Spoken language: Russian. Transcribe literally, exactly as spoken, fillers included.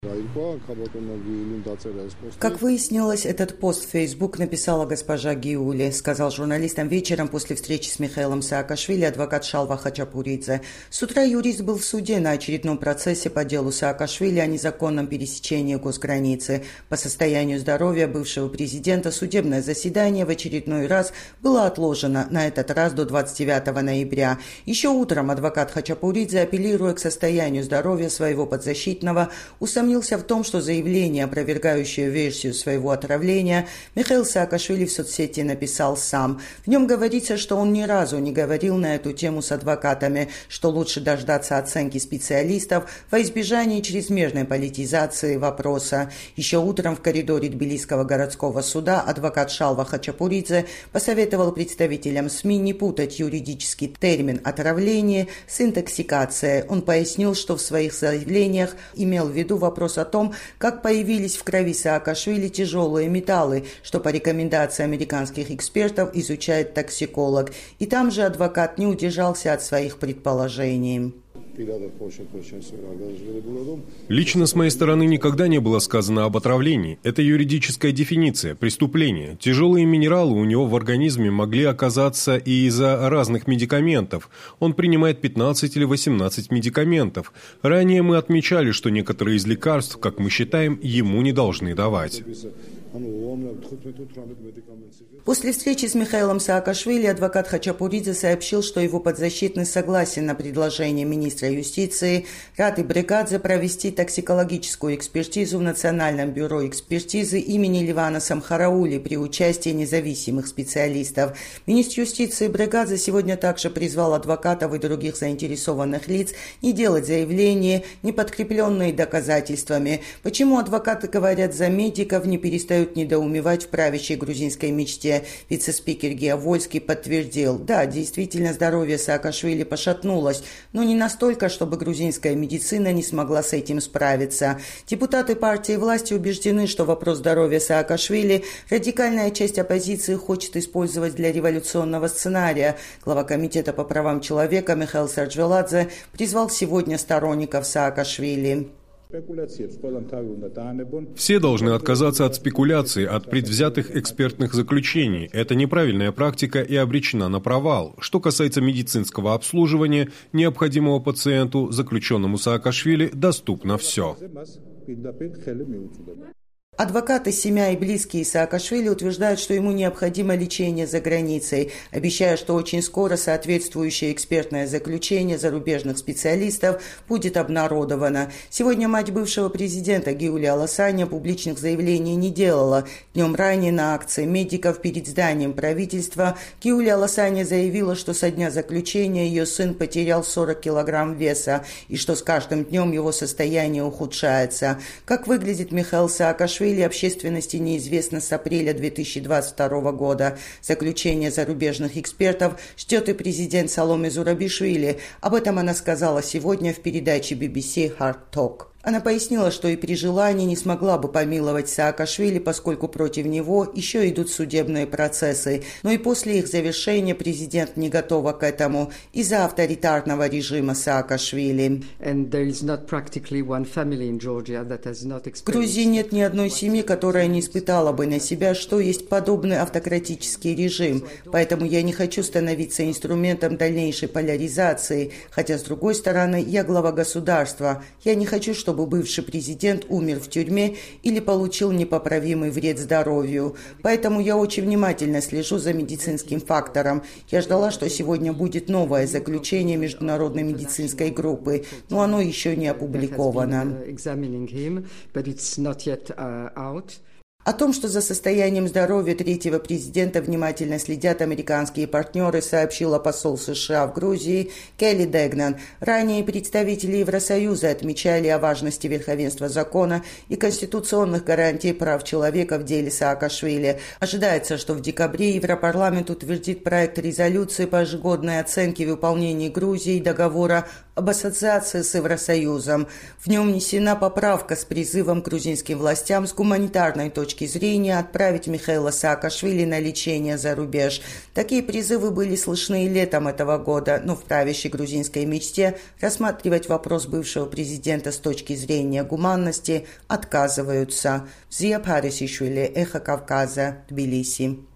Как выяснилось, этот пост в Facebook написала госпожа Гиули, сказал журналистам вечером после встречи с Михаилом Саакашвили адвокат Шалва Хачапуридзе. С утра юрист был в суде на очередном процессе по делу Саакашвили о незаконном пересечении госграницы. По состоянию здоровья бывшего президента судебное заседание в очередной раз было отложено, на этот раз до двадцать девятого ноября. Еще утром адвокат Хачапуридзе, апеллируя к состоянию здоровья своего подзащитного, усомнился в том, что заявление, опровергающее версию своего отравления, Михаил Саакашвили в соцсети написал сам. В нем говорится, что он ни разу не говорил на эту тему с адвокатами, что лучше дождаться оценки специалистов во избежание чрезмерной политизации вопроса. Еще утром в коридоре Тбилисского городского суда адвокат Шалва Хачапуридзе посоветовал представителям СМИ не путать юридический термин «отравление» с интоксикацией. Он пояснил, что в своих заявлениях имел в виду вопрос о том, как появились в крови Саакашвили тяжелые металлы, что по рекомендации американских экспертов изучает токсиколог. И там же адвокат не удержался от своих предположений. Лично с моей стороны никогда не было сказано об отравлении. Это юридическая дефиниция, преступление. Тяжелые минералы у него в организме могли оказаться и из-за разных медикаментов. Он принимает пятнадцать или восемнадцать медикаментов. Ранее мы отмечали, что некоторые из лекарств, как мы считаем, ему не должны давать. После встречи с Михаилом Саакашвили адвокат Хачапуридзе сообщил, что его подзащитный согласен на предложение министра юстиции Раты Брегадзе провести токсикологическую экспертизу в Национальном бюро экспертизы имени Ливана Самхараули при участии независимых специалистов. Министр юстиции Брегадзе сегодня также призвал адвокатов и других заинтересованных лиц не делать заявления, не подкрепленные доказательствами. Почему адвокаты говорят за медиков, не перестают недоумевать в правящей грузинской мечте. Вице-спикер Гео Вольский подтвердил: да, действительно, здоровье Саакашвили пошатнулось, но не настолько, чтобы грузинская медицина не смогла с этим справиться. Депутаты партии власти убеждены, что вопрос здоровья Саакашвили радикальная часть оппозиции хочет использовать для революционного сценария. Глава комитета по правам человека Михаил Сарджвеладзе призвал сегодня сторонников Саакашвили. Все должны отказаться от спекуляций, от предвзятых экспертных заключений. Это неправильная практика и обречена на провал. Что касается медицинского обслуживания, необходимого пациенту, заключенному Саакашвили, доступно все. Адвокаты, семья и близкие Саакашвили утверждают, что ему необходимо лечение за границей, обещая, что очень скоро соответствующее экспертное заключение зарубежных специалистов будет обнародовано. Сегодня мать бывшего президента Гиули Аласаня публичных заявлений не делала. Днем ранее на акции медиков перед зданием правительства Гиули Аласаня заявила, что со дня заключения ее сын потерял сорок килограмм веса и что с каждым днем его состояние ухудшается. Как выглядит Михаил Саакашвили, общественности неизвестно с апреля две тысячи двадцать второго года. Заключение зарубежных экспертов ждет и президент Саломе Зурабишвили. Об этом она сказала сегодня в передаче би би си Hard Talk. Она пояснила, что и при желании не смогла бы помиловать Саакашвили, поскольку против него еще идут судебные процессы. Но и после их завершения президент не готова к этому из-за авторитарного режима Саакашвили. В Грузии нет ни одной семьи, которая не испытала бы на себя, что есть подобный автократический режим. Поэтому я не хочу становиться инструментом дальнейшей поляризации. Хотя, с другой стороны, я глава государства. Я не хочу, чтобы чтобы бывший президент умер в тюрьме или получил непоправимый вред здоровью. Поэтому я очень внимательно слежу за медицинским фактором. Я ждала, что сегодня будет новое заключение международной медицинской группы, но оно еще не опубликовано. О том, что за состоянием здоровья третьего президента внимательно следят американские партнеры, сообщила посол США в Грузии Келли Дегнан. Ранее представители Евросоюза отмечали о важности верховенства закона и конституционных гарантий прав человека в деле Саакашвили. Ожидается, что в декабре Европарламент утвердит проект резолюции по ежегодной оценке выполнения Грузии договора об ассоциации с Евросоюзом. В нем внесена поправка с призывом к грузинским властям с гуманитарной точки точки зрения отправить Михаила Саакашвили на лечение за рубеж. Такие призывы были слышны и летом этого года, но в правящей грузинской мечте рассматривать вопрос бывшего президента с точки зрения гуманности отказываются. Зия Парисишвили, Эхо Кавказа, Тбилиси.